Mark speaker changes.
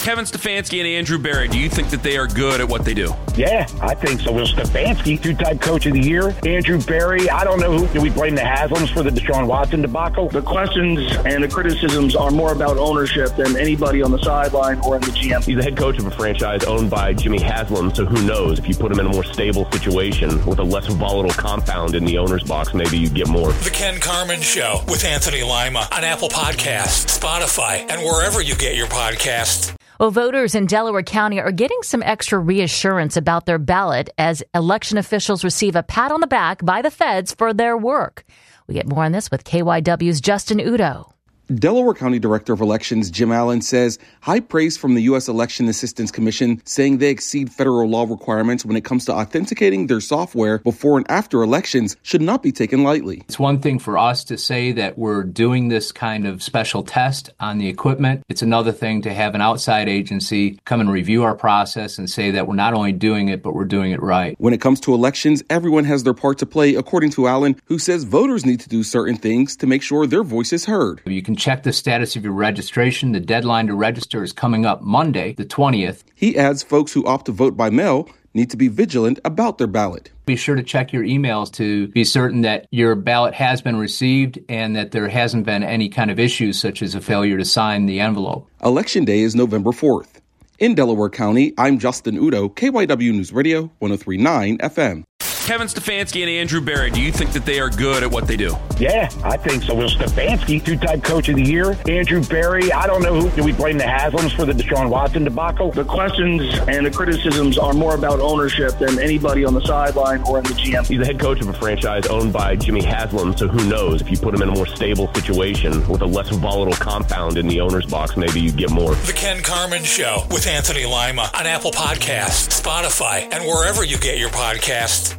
Speaker 1: Kevin Stefanski and Andrew Berry, do you think that they are good at what they do?
Speaker 2: Yeah, I think so. Well, Stefanski, two-time coach of the year. Andrew Berry, I don't know who. Do we blame the Haslams for the Deshaun Watson debacle?
Speaker 3: The questions and the criticisms are more about ownership than anybody on the sideline or in the GM.
Speaker 4: He's the head coach of a franchise owned by Jimmy Haslam, so who knows? If you put him in a more stable situation with a less volatile compound in the owner's box, maybe you get more.
Speaker 5: The Ken Carman Show with Anthony Lima on Apple Podcasts, Spotify, and wherever you get your podcasts.
Speaker 6: Well, voters in Delaware County are getting some extra reassurance about their ballot as election officials receive a pat on the back by the feds for their work. We get more on this with KYW's Justin Udo.
Speaker 7: Delaware County Director of Elections Jim Allen says high praise from the U.S. Election Assistance Commission, saying they exceed federal law requirements when it comes to authenticating their software before and after elections should not be taken lightly.
Speaker 8: It's one thing for us to say that we're doing this kind of special test on the equipment. It's another thing to have an outside agency come and review our process and say that we're not only doing it, but we're doing it right.
Speaker 7: When it comes to elections, everyone has their part to play, according to Allen, who says voters need to do certain things to make sure their voice is heard.
Speaker 8: You can check the status of your registration. The deadline to register is coming up Monday, the 20th.
Speaker 7: He adds folks who opt to vote by mail need to be vigilant about their ballot.
Speaker 8: Be sure to check your emails to be certain that your ballot has been received and that there hasn't been any kind of issues such as a failure to sign the envelope.
Speaker 7: Election Day is November 4th. In Delaware County, I'm Justin Udo, KYW News Radio, 103.9 FM.
Speaker 1: Kevin Stefanski and Andrew Berry, do you think that they are good at what they do?
Speaker 2: Yeah, I think so. Well, Stefanski, two-time coach of the year. Andrew Berry, I don't know who. Do we blame the Haslams for the Deshaun Watson debacle?
Speaker 3: The questions and the criticisms are more about ownership than anybody on the sideline or in the GM.
Speaker 4: He's the head coach of a franchise owned by Jimmy Haslam, so who knows? If you put him in a more stable situation with a less volatile compound in the owner's box, maybe you get more.
Speaker 5: The Ken Carman Show with Anthony Lima on Apple Podcasts, Spotify, and wherever you get your podcasts.